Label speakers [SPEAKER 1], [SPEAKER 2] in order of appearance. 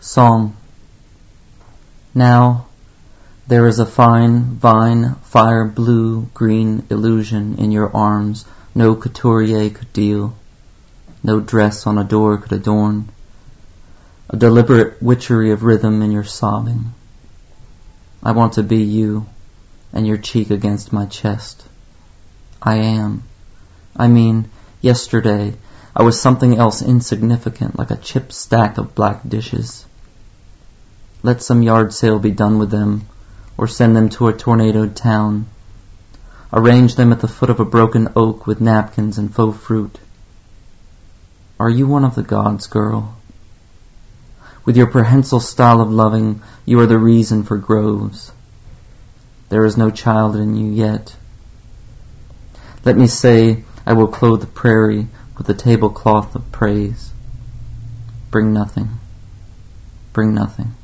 [SPEAKER 1] Song. Now there is a fine vine, fire, blue, green illusion in your arms no couturier could deal, no dress on a door could adorn, a deliberate witchery of rhythm in your sobbing. I want to be you, and your cheek against my chest. I mean, yesterday I was something else insignificant, like a chipped stack of black dishes. Let some yard sale be done with them, or send them to a tornadoed town. Arrange them at the foot of a broken oak with napkins and faux fruit. Are you one of the gods, girl? With your prehensile style of loving, you are the reason for groves. There is no child in you yet. Let me say I will clothe the prairie with the tablecloth of praise. Bring nothing. Bring nothing.